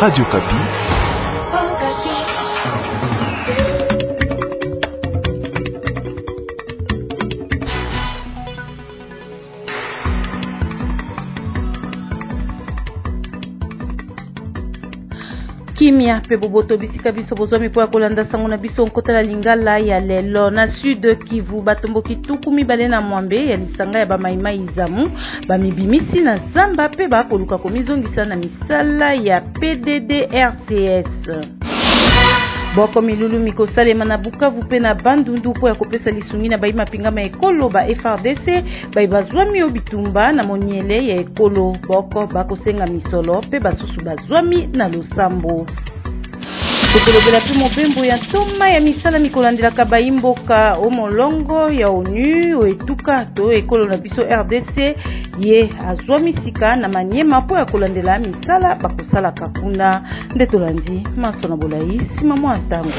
Radio Kapi. Kimia pe boboto bisika biso bozwami po ya kolanda sango na biso nkota la lingala ya lelo na Sud Kivu batomboki tukumi bale na mwambe ya lisanga ya bamaimai zamu bamibimisi na zamba pe bakoluka komizongisa na misala ya PDDRCS. Boko milulu mikosalema na Bukavu pe na Bandundu po ya kopesa lisungi na baima pingama ekolo ba FRDC baibazwami obitumba na moniele ya ekolo boko bakosenga misolo pe basusu bazwami na losambo. Kotelobela pe mobembo ya toma ya misala mikolandela kabaimboka omolongo ya ONU oetuka to ekolo na biso RDC ye azwami sika na maniema po ya kolandela misala bakosala kakuna ndetolandi maso na bolai sima mwa ntango.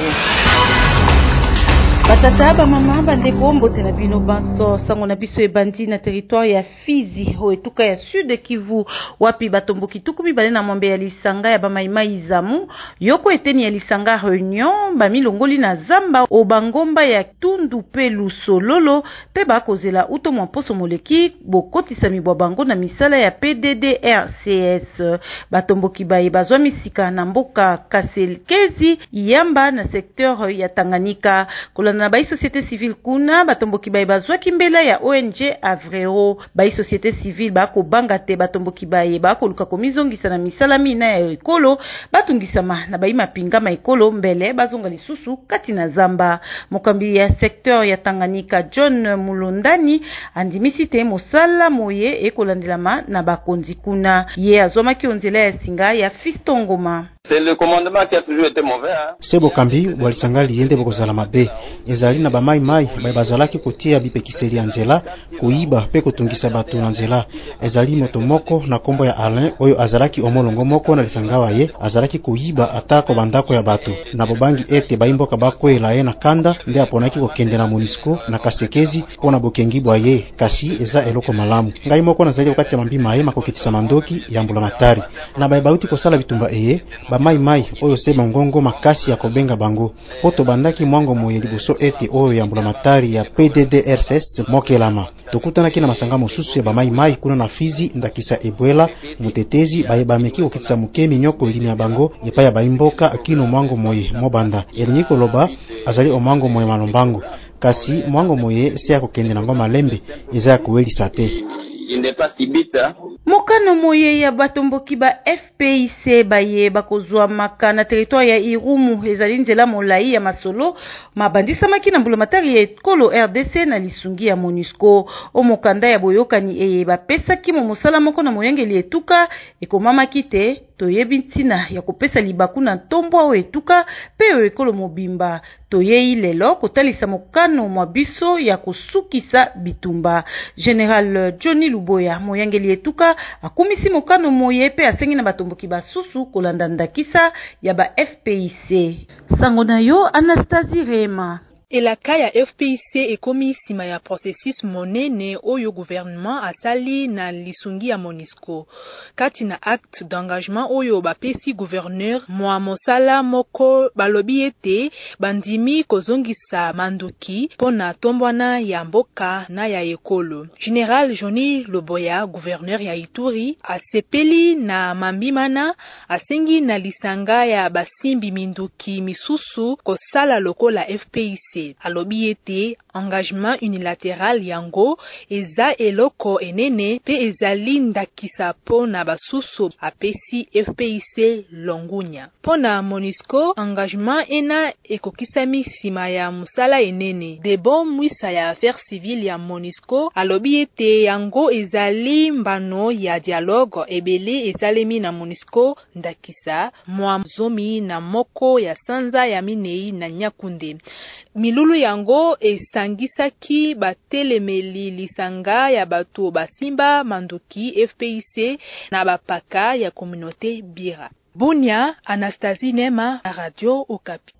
Batata ba mama bandeko mbote na bino banso sango na biso ebandi na territoire ya Fizi oetuka ya Sud Kivu wapi batomboki tukumi bale na mwambe ya lisanga ya bamaimai zamu yoko eteni ya lisanga Réunion bamilongoli na zamba obangomba ya Tundu pe Lusololo pe bakozela uto mwa poso moleki bokotisa mibwa bango na misala ya PDDRCS. Batomboki baye bazwa misika na mboka Kaselkezi yamba na secteur ya Tanganyika na bai société civile kuna batomboki baye bazwaki mbela ya ONG Avreo bai société civile bako banga te batomboki baye bako luka komizongisa na misala mina ya ekolo batungisama na bai mapingama ekolo mbele bazonga lisusu kati na zamba. Mokambi ya secteur ya Tanganyika John Mulondani andimisi te mosala moye ekolandelama na bakonzi kuna ye azomaki onzela ya singa ya Fistongoma. C'est le commandement qui a toujours été mauvais. Sebo kambi walisangali yende bokozala mabe. Ezali na bamai mai bazalaki kotia bipekiseli ya nzela, kuiba pe kotungisa batu na nzela. Ezali moto moko na kombo ya Alain oyo azalaki omolongo moko na lisanga waye, azalaki kuiba atako bandako ya batu. Na bobangi ete baimboka bakwela ye na kanda nde aponaki kokende na MONUSCO na Kasekezi pona bokengi bwaye kasi eza eloko malamu. Ngai moko nazali wakati ya mambi mai makokitisa mandoki ya mbulamatari. Na bauti kosala bitumba eye bamai oyo seba ngongo makasi ya kobenga bango poto bandaki mwango moye liboso ete oyo ya mbulamatari ya PDDRCS mokelama. Tokutanaki na masanga mosusu ya bamai kuna na Fizi ndakisa ebwela mutetezi baye bameki kokitisa mukemi nyoko ilimi ya bango epa ya baimboka akino mwango moye mobanda eliniko loba azali omwango moye malombango kasi mwango moye se ya kokende na ngoma lembe eza ya kuwelisa te. Mokano moye ya batomboki ba FPIC baye bakozwa maka na territoire ya Irumu ezali nzela molai ya masolo mabandisa maki na mbulamatari ya ekolo RDC na lisungi ya MONUSCO omokanda ya boyokani eye bapesaki mo mosala moko na moyengeli etuka ekomamaki te toyebi ntina ya kopesa libaku na ntombo o etuka pe o ekolo mobimba toyei lelo kotalisa mokano mwa biso ya kosukisa bitumba. General Johnny Luboya moyengeli etuka akumisi mokano moye pe asengi na batomboki basusu kolanda ndakisa ya ba FPIC. Sango na yo Anastasie Rema. Elaka ya FPIC ekomi sima ya processus monene oyo gouvernement asali na lisungi ya MONUSCO. Kati na acte d'engagement oyo bapesi gouverneur mwa mosala moko balobi ete bandimi kozongisa manduki pona tombwana ya mboka na ya ekolo. General Johnny Luboya, gouverneur ya Ituri, asepeli na mambimana asengi na lisanga ya basimbi minduki misusu kosala lokola FPIC. Alobi ete engagement unilatéral yango eza eloko enene pe ezali ndakisa pona basusu apesi FPIC longunya. Pona MONUSCO engagement ena ekokisami sima ya musala enene. Debo mwisa ya affaires civiles ya MONUSCO alobi ete yango ezali mbano ya dialogue ebele ezalemi na MONUSCO ndakisa mwa zomi na moko ya sanza ya minei na Nyakunde. Milulu yango esangisaki batelemeli lisanga ya bato basimba manduki FPIC na bapaka ya communauté Bira. Bunia, Anastasie Nema, Radio Okapi.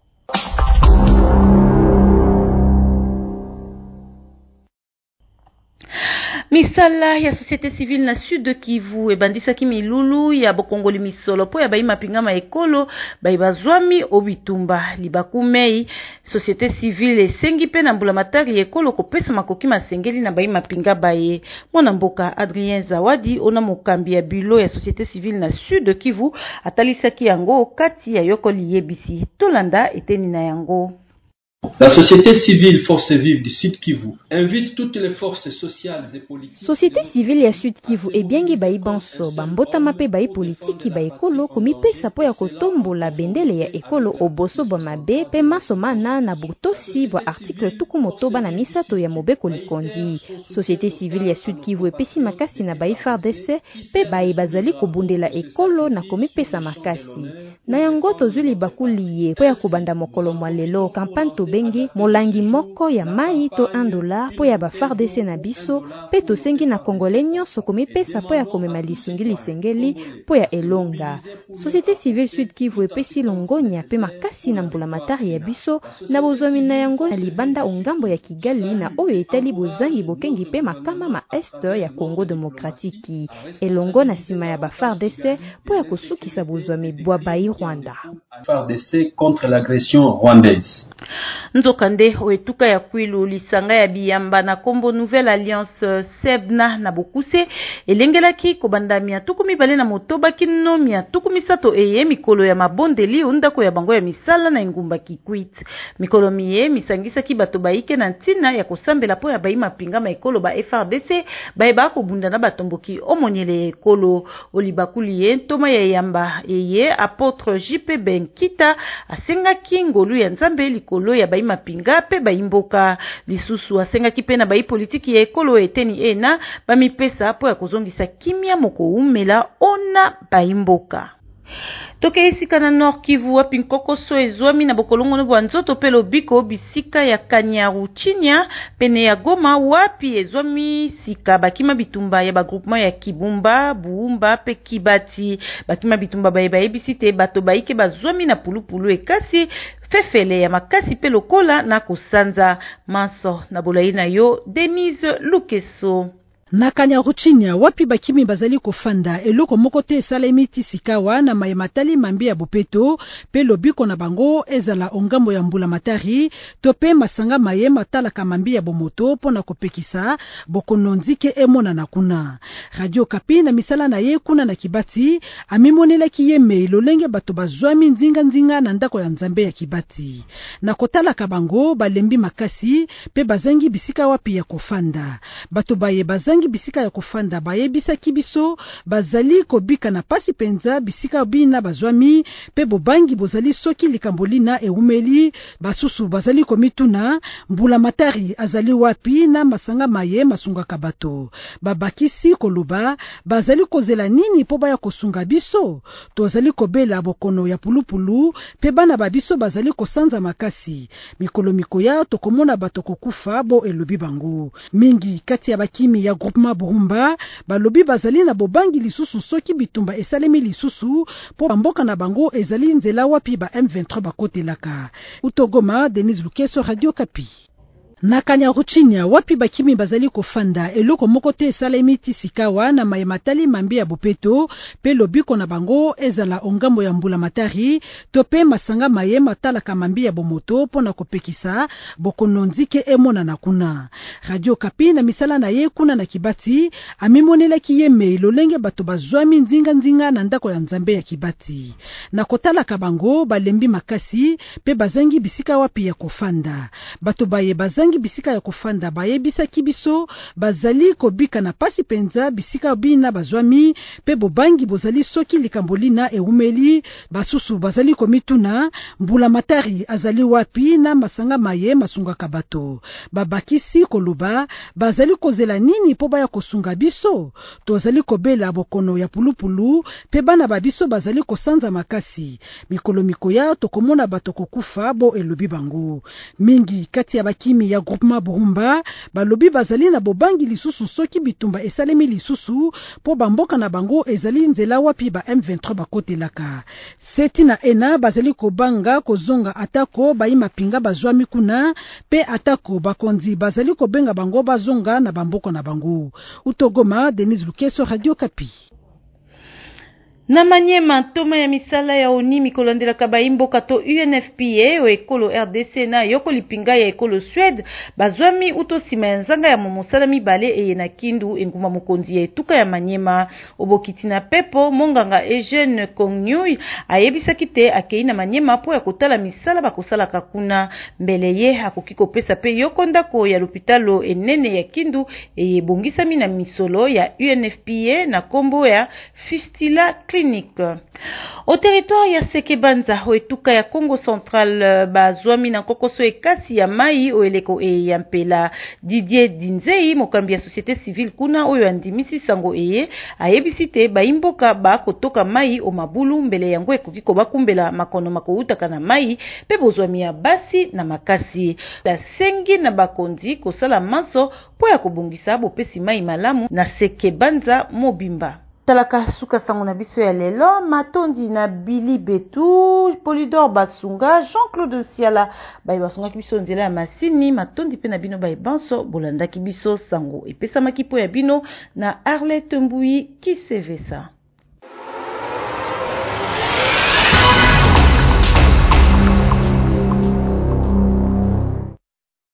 Misala ya société civile na Sud Kivu ebandisaki milulu ya bokongoli misolo po ya bayi mapingama ekolo bayi bazwami obitumba libakumei. Société civile esengi pe na mbulamatari ekolo kopesa makoki masengeli na bayi mapinga baye. Mwana mboka Adrien Zawadi ona mokambi ya bureau ya société civile na Sud Kivu atalisaki yango kati ya yokoli yebisi tolanda eteni na yango. La société civile Force Vive du Sud Kivu invite toutes les forces sociales et politiques. Société civile ya Sud Kivu ebiengi bayi banso bambota mape bayi politiki ba ekolo komipesa po ya kotombola bendele ya ekolo oboso bwa mabe pe maso mana na butosi bwa article tuku motoba na misato ya mobeko likondi. Société civile ya Sud Kivu epesi makasi na bayi FARDC pe bayi bazali kobundela ekolo na komipesa makasi. Na yango tozuli bakuliye po ya kobanda mokolo mwa lelo kampane bengi molangi moko ya mai to $1 po ya ba FARDC na biso pe to sengi na Kongole nyonso komipesa po ya komema lisungili sengeli po ya elonga. Société civile Sud Kivu epesi longonya pe makasi na mbulamatari ya biso na bozomi na yango na libanda ongambo ya Kigali na oyo etali bozangi bokengi pe makama ma este ya Congo Demokratiki elongo na sima ya ba FARDC po ya kosukisa bozomi bwa bayi Rwanda. FARDC contre l'agression rwandaise. Nzokande oetuka ya kwilu lisanga ya biyamba na kombo Nouvelle Alliance Sebna na Bokuse elengelaki kobandamia tukumi bale na motoba kino mia tukumi sato eye mikolo ya mabondeli ondako ya bango ya misala na ingumba Kikwit. Mikolo miye misangisa ki bato baike na ntina ya kosambela po ya bayi mapinga maekolo ba FRDC baye ba kobunda na batomboki omonyele ekolo olibakuli ye ntoma ya yamba eye apôtre JP Benkita asenga kingolu ya nzambe likolo ya bayi mapinga pe bayi mboka lisusu asenga kipena bayi politiki ya ekolo eteni ena bamipesa po ya kozongisa kimia moko umela ona bayi mboka. Toke isika na Nord Kivu wapi nkokoso ezwami na bokolongo no bwanzoto pe lobiko bisika ya Kanyaruchinya pene ya Goma wapi ezwami sika bakima bitumba ya bagroupement ya Kibumba, Buumba pe Kibati bakima bitumba baye bisite bato baike bazwami na pulupulu ekasi fefele ya makasi pe lokola na kosanza manso na bolaina yo Denise Lukeso. Na Kanyaruchinya wapi bakimi bazali kofanda eloko moko te salemiti sikawa na mayematali mambi ya bopeto pe lobiko na bango ezala ongambo ya mbula matari to pe masanga maye matala kamambi ya bomoto pona kopekisa bokononzike emona na kuna. Radio Kapi na misala na ye kuna na Kibati amimonela kiyeme lolenge bato bazwami nzinga na ndako ya nzambe ya Kibati. Na kotala kabango balembi makasi pe bazangi bisika wapi ya kofanda. Bato baye bazangi bisika ya kofanda bayebisa kibiso bazali kobika na pasi penza bisika bina bazwami pe bobangi bozali soki likambolina eumeli basusu bazali komituna mbula matari azali wapi na masanga maye masunga kabato babakisi koloba bazali kozela nini po baya kosunga biso tozali kobela bokono ya pulupulu pe bana babiso bazali kosanza makasi mikolo mikoya tokomona bato kokufa bo elobi bango mingi kati ya bakimi ya groupement Buumba balobi bazali na bobangi lisusu soki bitumba esalemi lisusu po mboka na bango ezali nzela wapi ba M23 bakotelaka. Utogoma, Denise Lukeso, Radio Kapi. Na Kanyaruchinya wapi bakimi bazali kofanda eloko moko te salemiti sikawa na mayematali mambi ya bopeto pe lobiko na bango ezala ongambo ya mbula matari to pe masanga maye matala kamambi ya bomoto pona kopekisa bokononzike emona na kuna. Radio Kapi na misala na ye kuna na Kibati amimonela kiyeme lolenge bato bazwami nzinga na ndako ya nzambe ya Kibati. Na kotala kabango balembi makasi pe bazangi bisika wapi ya kofanda. Bato baye bazangi bisika ya kofanda bayebisa kibiso bazali kobika na pasi penza bisika bina bazwami pe bobangi bozali soki likambolina eumeli basusu bazali komituna mbula matari azali wapi na masanga maye masunga kabato babakisi koloba bazali kozela nini po baya kosunga biso tozali kobela bokono ya pulupulu pe bana babiso bazali kosanza makasi mikolo mikoya tokomona bato kokufa bo elobi bango mingi kati ya bakimi ya groupement Burumba balobi bazali na bobangi lisusu soki bitumba esalemi lisusu po bamboka na bango ezali nzela wapi ba M23 bakotelaka. Seti na ena bazali kobanga kozonga atako bayima pinga bazwami kuna pe atako bakonzi bazali kobenga bango bazonga na bamboko na bango. Utogoma, Denise Lukeso, Radio Kapi. Na Maniema toma ya misala ya oni mikolandela kabaimbo kato UNFPA o ekolo RDC na yoko lipinga ya ekolo Suède bazwami uto sima ya nzanga ya momosala mibale eye na kindu enguma mokonzi ya etuka ya Maniema obokiti na pepo monganga Eugène Kongnui ayebisaki te akei na Maniema po ya kotala misala bakosala kakuna mbele ye akoki kopesa pe yoko ndako ya lopitalo enene ya kindu eye bongisami na misolo ya UNFPA na kombo ya Fistula Clinique. Au territoire ya Sekebanza ho etuka ya Congo Central bazwami na kokoso ekasi ya mai o eleko ya mpela. Didier Dinzei mokambi ya société civile kuna oyo andimisi sango eye ayebisi te baimboka ba kotoka mai o mabulu mbele yango ekoki kobakumbela makono makoutaka na mai pe bozwami ya basi na makasi. La sengi na bakonzi kosala maso po ya kobongisa bopesi mai malamu na Sekebanza mobimba. Talaka suka sango na biso ya lelo matondi na Billy Betu Polydor Basunga Jean-Claude Siala bai basunga kibiso nzela ya masini matondi pe na bino bai banso bolanda kibiso sango epesa makipo ya bino na Arlette Mbui Kisevesa.